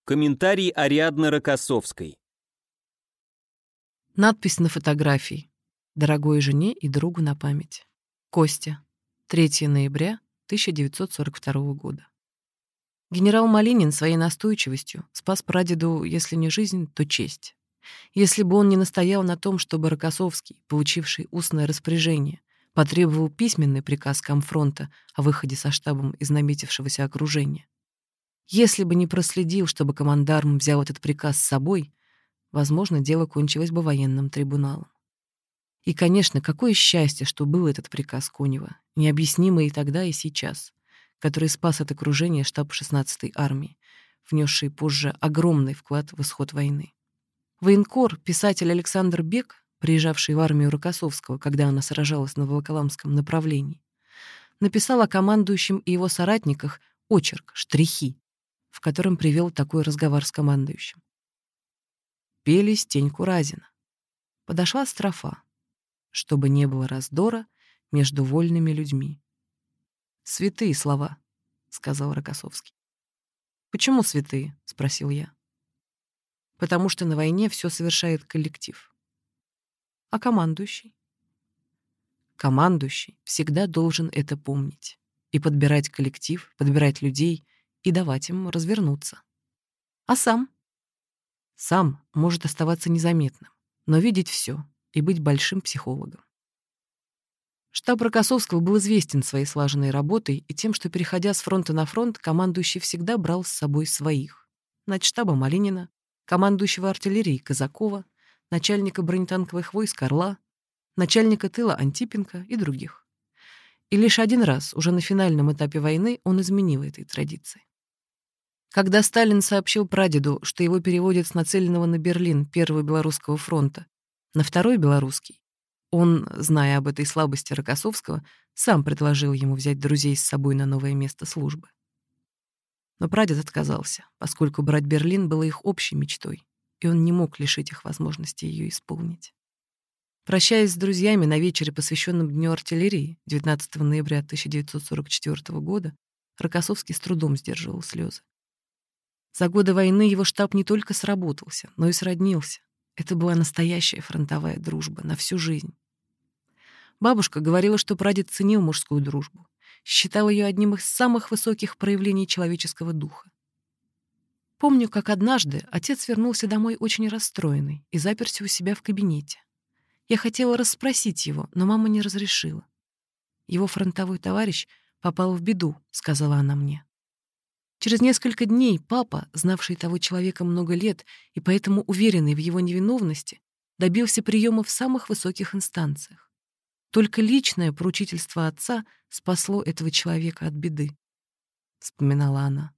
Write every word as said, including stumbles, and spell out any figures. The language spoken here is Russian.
Комментарий Ариадны Рокоссовской. Надпись на фотографии. Дорогой жене и другу на память. Костя. третьего ноября тысяча девятьсот сорок второго года. Генерал Малинин своей настойчивостью спас прадеду, если не жизнь, то честь. Если бы он не настоял на том, чтобы Рокоссовский, получивший устное распоряжение, потребовал письменный приказ комфронта о выходе со штабом из наметившегося окружения. Если бы не проследил, чтобы командарм взял этот приказ с собой, возможно, дело кончилось бы военным трибуналом. И, конечно, какое счастье, что был этот приказ Конева, необъяснимый и тогда, и сейчас, который спас от окружения штаб шестнадцатой армии, внесший позже огромный вклад в исход войны. Военкор, писатель Александр Бек, приезжавший в армию Рокоссовского, когда она сражалась на Волоколамском направлении, написал о командующем и его соратниках очерк «Штрихи», в котором привел такой разговор с командующим. Пели Стеньку Разина. Подошла строфа, чтобы не было раздора между вольными людьми. «Святые слова», — сказал Рокоссовский. «Почему святые?» — спросил я. «Потому что на войне все совершает коллектив». «А командующий?» «Командующий всегда должен это помнить и подбирать коллектив, подбирать людей и давать им развернуться. А сам?» «Сам может оставаться незаметным, но видеть все и быть большим психологом». Штаб Рокоссовского был известен своей слаженной работой и тем, что, переходя с фронта на фронт, командующий всегда брал с собой своих. Начштаба Малинина, командующего артиллерией Казакова, начальника бронетанковых войск Орла, начальника тыла Антипенко и других. И лишь один раз, уже на финальном этапе войны, он изменил этой традиции. Когда Сталин сообщил прадеду, что его переводят с нацеленного на Берлин Первого Белорусского фронта на Второй Белорусский, он, зная об этой слабости Рокоссовского, сам предложил ему взять друзей с собой на новое место службы. Но прадед отказался, поскольку брать Берлин было их общей мечтой, и он не мог лишить их возможности ее исполнить. Прощаясь с друзьями на вечере, посвященном Дню артиллерии, девятнадцатого ноября тысяча девятьсот сорок четвёртого года, Рокоссовский с трудом сдерживал слезы. За годы войны его штаб не только сработался, но и сроднился. Это была настоящая фронтовая дружба на всю жизнь. Бабушка говорила, что прадед ценил мужскую дружбу, считал ее одним из самых высоких проявлений человеческого духа. Помню, как однажды отец вернулся домой очень расстроенный и заперся у себя в кабинете. Я хотела расспросить его, но мама не разрешила. «Его фронтовой товарищ попал в беду», — сказала она мне. Через несколько дней папа, знавший того человека много лет и поэтому уверенный в его невиновности, добился приема в самых высоких инстанциях. Только личное поручительство отца спасло этого человека от беды, — вспоминала она.